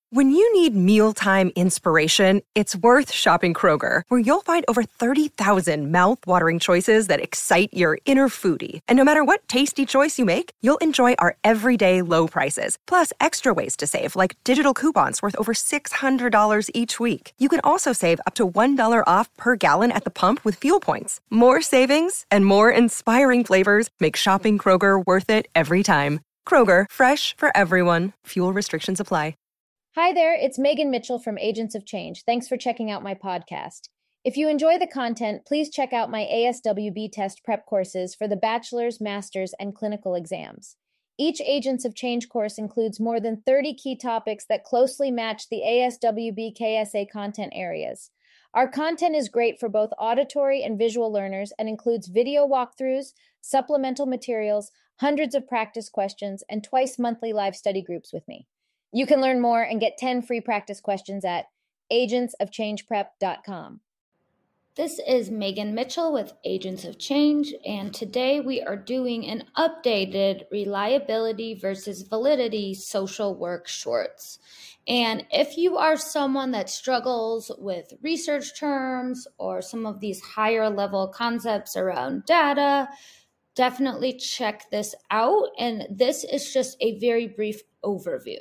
When you need mealtime inspiration, it's worth shopping Kroger, where you'll find over 30,000 mouth-watering choices that excite your inner foodie. And no matter what tasty choice you make, you'll enjoy our everyday low prices, plus extra ways to save, like digital coupons worth over $600 each week. You can also save up to $1 off per gallon at the pump with fuel points. More savings and more inspiring flavors make shopping Kroger worth it every time. Kroger, fresh for everyone. Fuel restrictions apply. Hi there, it's Megan Mitchell from Agents of Change. Thanks for checking out my podcast. If you enjoy the content, please check out my ASWB test prep courses for the bachelor's, master's, and clinical exams. Each Agents of Change course includes more than 30 key topics that closely match the ASWB KSA content areas. Our content is great for both auditory and visual learners and includes video walkthroughs, supplemental materials, hundreds of practice questions, and twice monthly live study groups with me. You can learn more and get 10 free practice questions at agentsofchangeprep.com. This is Megan Mitchell with Agents of Change, and today we are doing an updated reliability versus validity social work shorts. And if you are someone that struggles with research terms or some of these higher level concepts around data, definitely check this out. And this is just a very brief overview.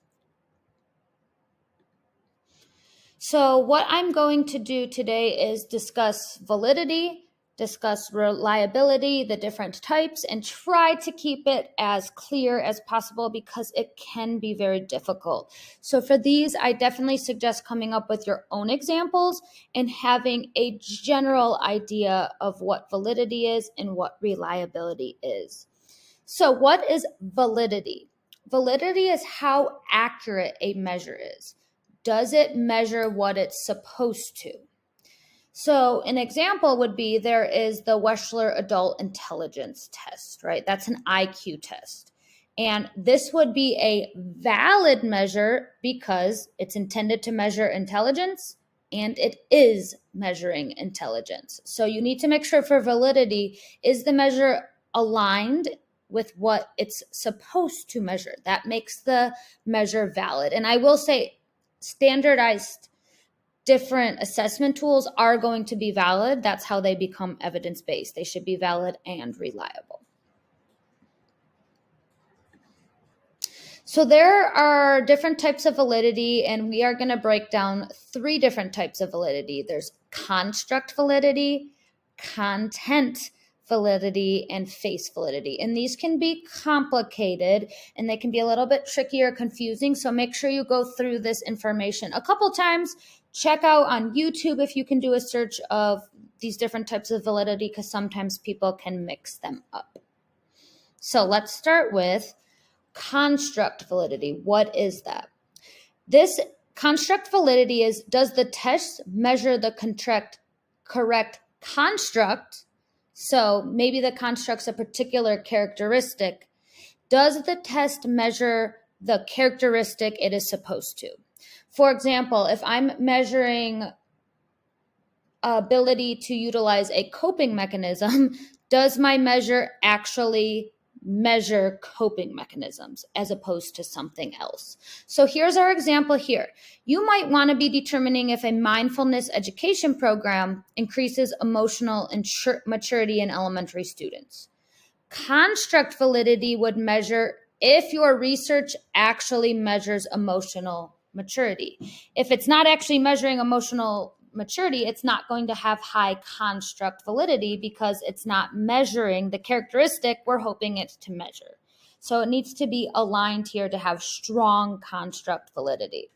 So what I'm going to do today is discuss validity, discuss reliability, the different types, and try to keep it as clear as possible because it can be very difficult. So for these, I definitely suggest coming up with your own examples and having a general idea of what validity is and what reliability is. So what is validity? Validity is how accurate a measure is. Does it measure what it's supposed to? So an example would be there is the Wechsler Adult Intelligence Test, right? That's an IQ test. And this would be a valid measure because it's intended to measure intelligence and it is measuring intelligence. So you need to make sure for validity, is the measure aligned with what it's supposed to measure? That makes the measure valid. And I will say, standardized different assessment tools are going to be valid. That's how they become evidence-based. They should be valid and reliable. So there are different types of validity, and we are going to break down 3 different types of validity. There's construct validity, content validity, and face validity. And these can be complicated and they can be a little bit tricky or confusing. So make sure you go through this information a couple times. Check out on YouTube if you can do a search of these different types of validity because sometimes people can mix them up. So let's start with construct validity. What is that? This construct validity is, does the test measure the correct construct? So maybe the construct's a particular characteristic. Does the test measure the characteristic it is supposed to? For example, if I'm measuring ability to utilize a coping mechanism, does my measure actually measure coping mechanisms as opposed to something else? So here's our example here. You might want to be determining if a mindfulness education program increases emotional maturity in elementary students. Construct validity would measure if your research actually measures emotional maturity. If it's not actually measuring emotional maturity, it's not going to have high construct validity because it's not measuring the characteristic we're hoping it to measure. So it needs to be aligned here to have strong construct validity.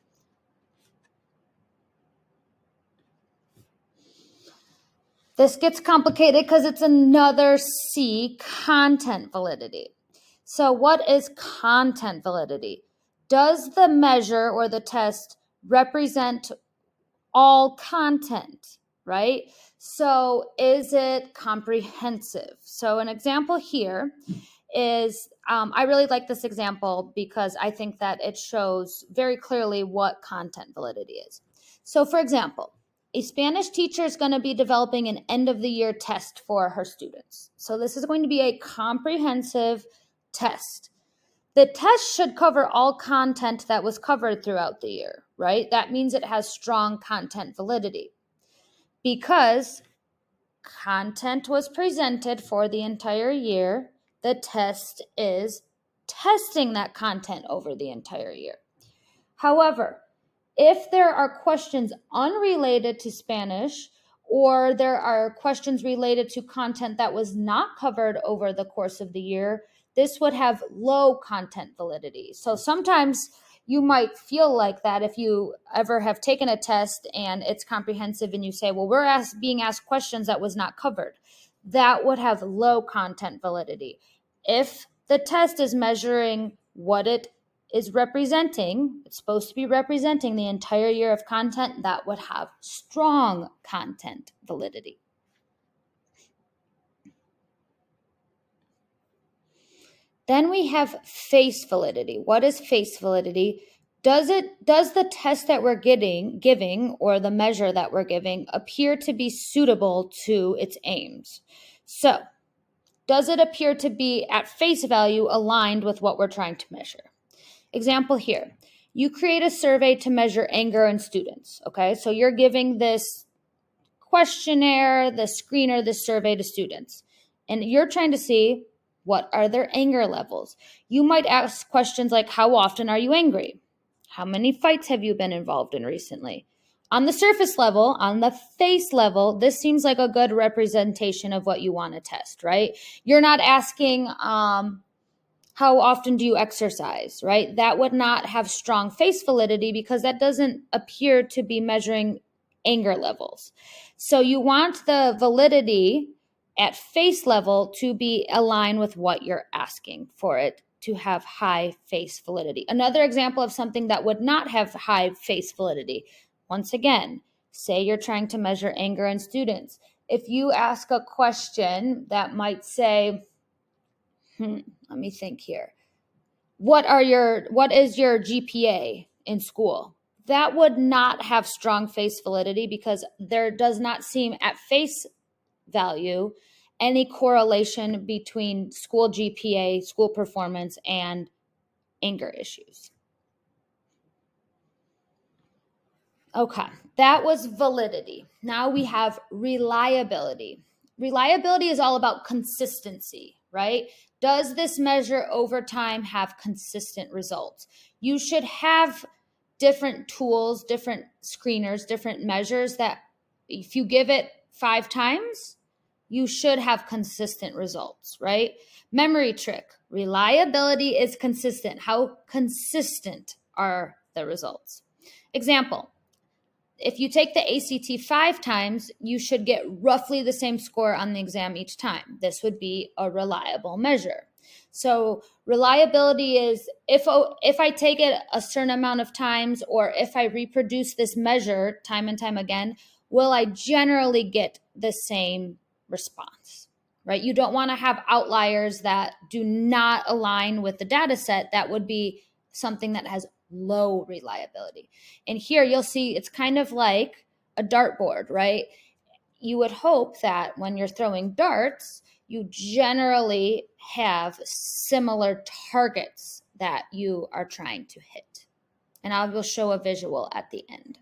This gets complicated because it's another C, content validity. So what is content validity? Does the measure or the test represent all content, right? So is it comprehensive? So an example here is, I really like this example because I think that it shows very clearly what content validity is. So for example, a Spanish teacher is going to be developing an end of the year test for her students. So this is going to be a comprehensive test. The test should cover all content that was covered throughout the year, right? That means it has strong content validity because content was presented for the entire year. The test is testing that content over the entire year. However, if there are questions unrelated to Spanish, or there are questions related to content that was not covered over the course of the year, this would have low content validity. So sometimes you might feel like that if you ever have taken a test and it's comprehensive and you say, well, we're being asked questions that was not covered. That would have low content validity. If the test is measuring what it is representing, it's supposed to be representing the entire year of content, that would have strong content validity. Then we have face validity. What is face validity? Does the test that we're giving or the measure that we're giving appear to be suitable to its aims? So, does it appear to be at face value aligned with what we're trying to measure? Example here, you create a survey to measure anger in students, okay? So you're giving this questionnaire, the screener, this survey to students, and you're trying to see what are their anger levels. You might ask questions like, how often are you angry? How many fights have you been involved in recently? On the surface level, on the face level, this seems like a good representation of what you want to test, right? You're not asking, how often do you exercise, right? That would not have strong face validity because that doesn't appear to be measuring anger levels. So you want the validity at face level to be aligned with what you're asking for it to have high face validity. Another example of something that would not have high face validity. Once again, say you're trying to measure anger in students. If you ask a question that might say, let me think here. What is your GPA in school? That would not have strong face validity because there does not seem at face value any correlation between school GPA, school performance, and anger issues. Okay, that was validity. Now we have reliability. Reliability is all about consistency, right? Does this measure over time have consistent results? You should have different tools, different screeners, different measures that if you give it 5 times, you should have consistent results, right? Memory trick. Reliability is consistent. How consistent are the results? Example. If you take the ACT 5 times, you should get roughly the same score on the exam each time. This would be a reliable measure. So reliability is if I take it a certain amount of times or if I reproduce this measure time and time again, will I generally get the same response, right? You don't want to have outliers that do not align with the data set. That would be something that has low reliability. And here you'll see it's kind of like a dartboard, right? You would hope that when you're throwing darts, you generally have similar targets that you are trying to hit. And I will show a visual at the end.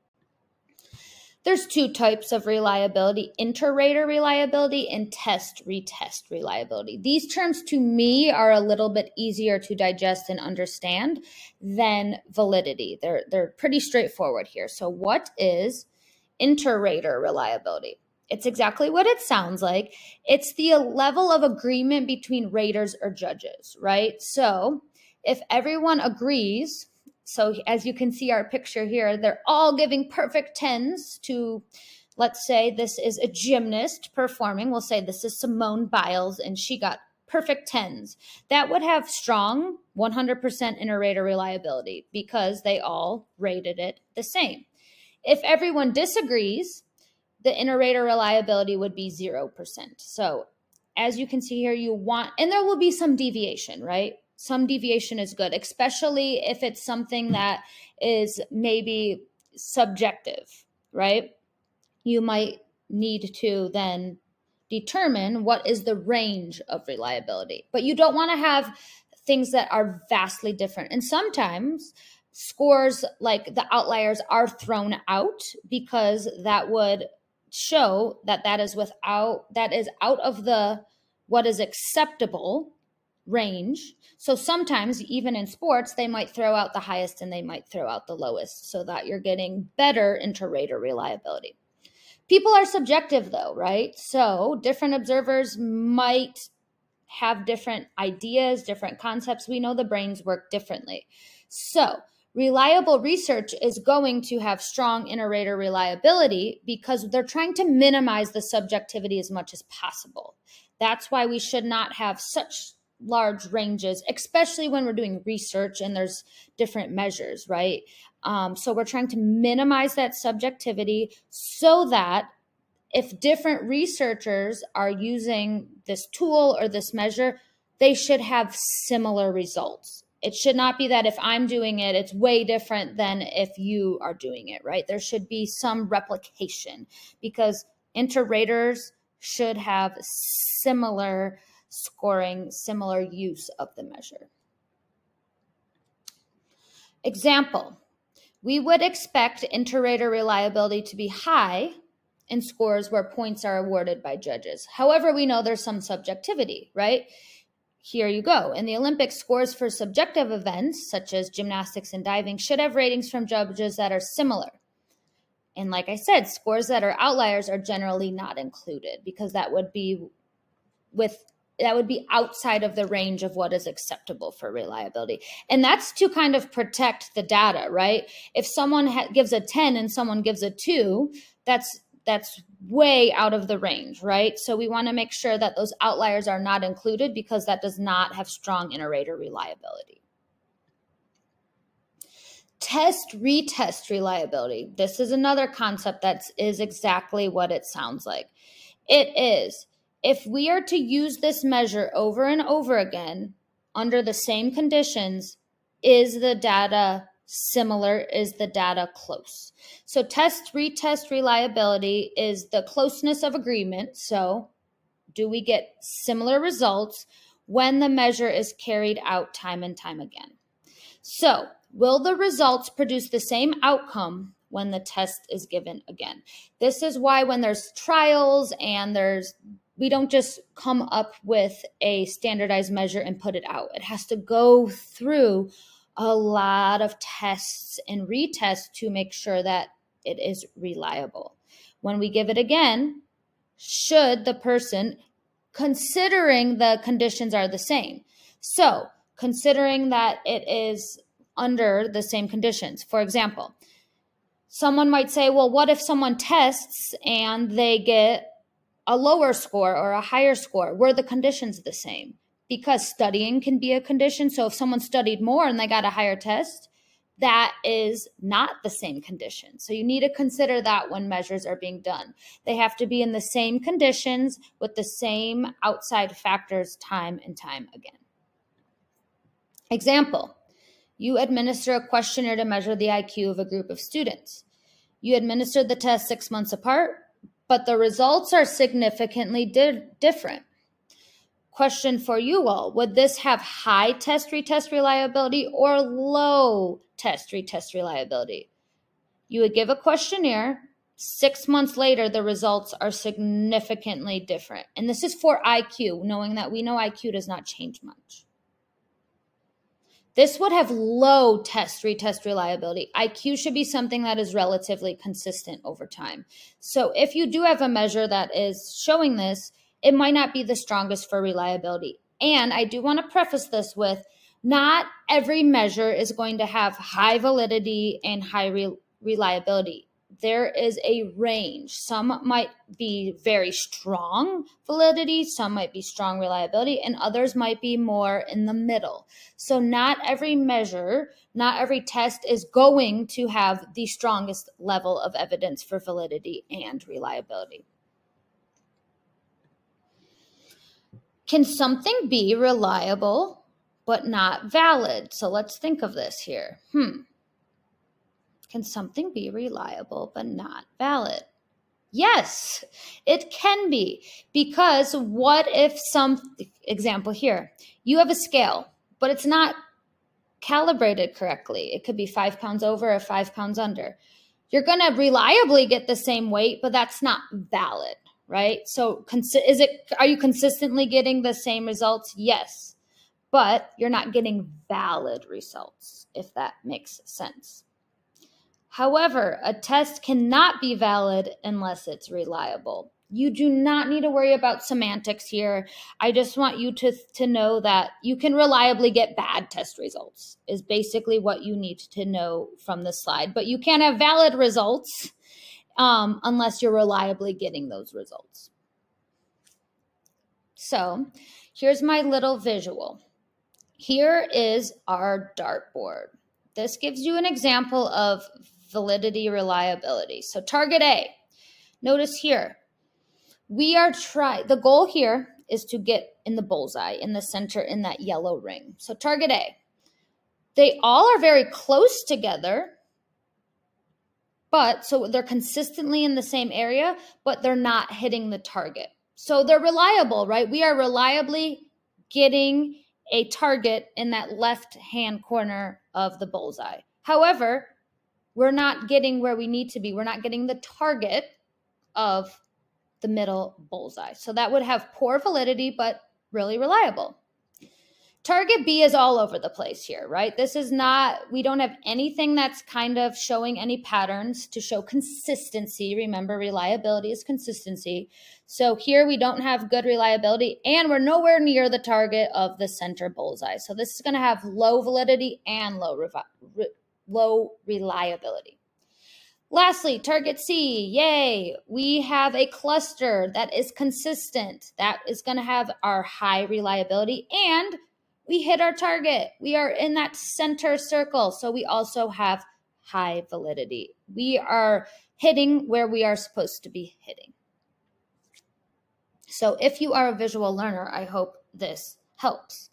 There's 2 types of reliability, inter-rater reliability and test-retest reliability. These terms to me are a little bit easier to digest and understand than validity. They're pretty straightforward here. So what is inter-rater reliability? It's exactly what it sounds like. It's the level of agreement between raters or judges, right? So if everyone agrees, so as you can see our picture here, they're all giving perfect 10s to, let's say this is a gymnast performing. We'll say this is Simone Biles and she got perfect 10s. That would have strong 100% inter-rater reliability because they all rated it the same. If everyone disagrees, the inter-rater reliability would be 0%. So as you can see here, and there will be some deviation, right? Some deviation is good, especially if it's something that is maybe subjective, right? You might need to then determine what is the range of reliability. But you don't want to have things that are vastly different. And sometimes scores like the outliers are thrown out because that would show that that is out of the what is acceptable range. So sometimes even in sports, they might throw out the highest and they might throw out the lowest so that you're getting better inter-rater reliability. People are subjective though, right? So different observers might have different ideas, different concepts. We know the brains work differently. So reliable research is going to have strong inter-rater reliability because they're trying to minimize the subjectivity as much as possible. That's why we should not have such large ranges, especially when we're doing research and there's different measures, right? So we're trying to minimize that subjectivity so that if different researchers are using this tool or this measure, they should have similar results. It should not be that if I'm doing it, it's way different than if you are doing it, right? There should be some replication because inter-raters should have similar scoring, similar use of the measure. Example, we would expect inter-rater reliability to be high in scores where points are awarded by judges. However, we know there's some subjectivity, right? Here you go. In the Olympics, scores for subjective events, such as gymnastics and diving, should have ratings from judges that are similar. And like I said, scores that are outliers are generally not included because that would be outside of the range of what is acceptable for reliability. And that's to kind of protect the data, right? If someone gives a 10 and someone gives a 2, that's way out of the range, right? So we want to make sure that those outliers are not included because that does not have strong inter-rater reliability. Test-retest reliability. This is another concept that is exactly what it sounds like. It is, if we are to use this measure over and over again under the same conditions, is the data similar? Is the data close? So test-retest reliability is the closeness of agreement. So do we get similar results when the measure is carried out time and time again? So will the results produce the same outcome when the test is given again? This is why when there's trials and we don't just come up with a standardized measure and put it out. It has to go through a lot of tests and retests to make sure that it is reliable. When we give it again, should the person, considering the conditions are the same. So considering that it is under the same conditions. For example, someone might say, well, what if someone tests and they get a lower score or a higher score? Were the conditions the same? Because studying can be a condition. So if someone studied more and they got a higher test, that is not the same condition. So you need to consider that when measures are being done. They have to be in the same conditions with the same outside factors time and time again. Example, you administer a questionnaire to measure the IQ of a group of students. You administered the test 6 months apart, but the results are significantly different. Question for you all, would this have high test-retest reliability or low test-retest reliability? You would give a questionnaire. 6 months later, the results are significantly different. And this is for IQ, knowing that we know IQ does not change much. This would have low test-retest reliability. IQ should be something that is relatively consistent over time. So if you do have a measure that is showing this, it might not be the strongest for reliability. And I do want to preface this with, not every measure is going to have high validity and high reliability. There is a range. Some might be very strong validity, some might be strong reliability, and others might be more in the middle. So not every measure, not every test is going to have the strongest level of evidence for validity and reliability. Can something be reliable but not valid? So let's think of this here. Can something be reliable but not valid? Yes, it can be. Because what if example here, you have a scale. but it's not calibrated correctly. It could be 5 pounds over or 5 pounds under. You're going to reliably get the same weight, but that's not valid, right? So are you consistently getting the same results? Yes, but you're not getting valid results, if that makes sense. However, a test cannot be valid unless it's reliable. You do not need to worry about semantics here. I just want you to know that you can reliably get bad test results is basically what you need to know from this slide. But you can't have valid results unless you're reliably getting those results. So here's my little visual. Here is our dartboard. This gives you an example of validity, reliability. So target A, notice here, the goal here is to get in the bullseye, in the center, in that yellow ring. So target A, they all are very close together, so they're consistently in the same area, but they're not hitting the target. So they're reliable, right? We are reliably getting a target in that left-hand corner of the bullseye. However, we're not getting where we need to be. We're not getting the target of the middle bullseye. So that would have poor validity, but really reliable. Target B is all over the place here, right? We don't have anything that's kind of showing any patterns to show consistency. Remember, reliability is consistency. So here we don't have good reliability, and we're nowhere near the target of the center bullseye. So this is going to have low validity and low reliability. Lastly, target C, yay, we have a cluster that is consistent. That is going to have our high reliability, and we hit our target. We are in that center circle, so we also have high validity. We are hitting where we are supposed to be hitting. So if you are a visual learner, I hope this helps.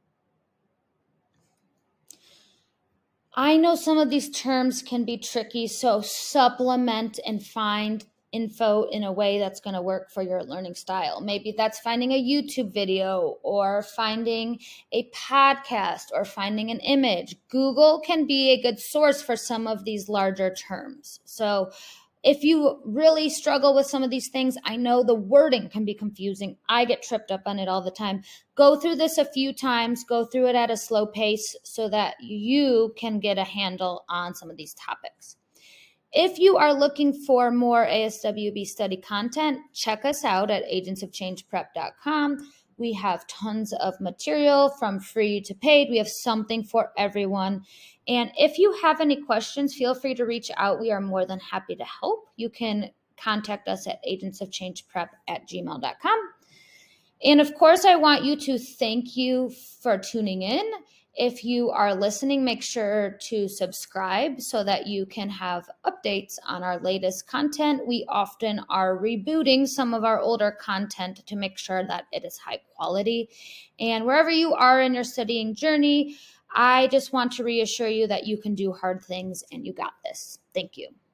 I know some of these terms can be tricky, so supplement and find info in a way that's going to work for your learning style. Maybe that's finding a YouTube video or finding a podcast or finding an image. Google can be a good source for some of these larger terms. So if you really struggle with some of these things, I know the wording can be confusing. I get tripped up on it all the time. Go through this a few times, go through it at a slow pace so that you can get a handle on some of these topics. If you are looking for more ASWB study content, check us out at agentsofchangeprep.com. We have tons of material from free to paid. We have something for everyone. And if you have any questions, feel free to reach out. We are more than happy to help. You can contact us at agentsofchangeprep@gmail.com. And of course, I want you to thank you for tuning in. If you are listening, make sure to subscribe so that you can have updates on our latest content. We often are rebooting some of our older content to make sure that it is high quality. And wherever you are in your studying journey, I just want to reassure you that you can do hard things and you got this. Thank you.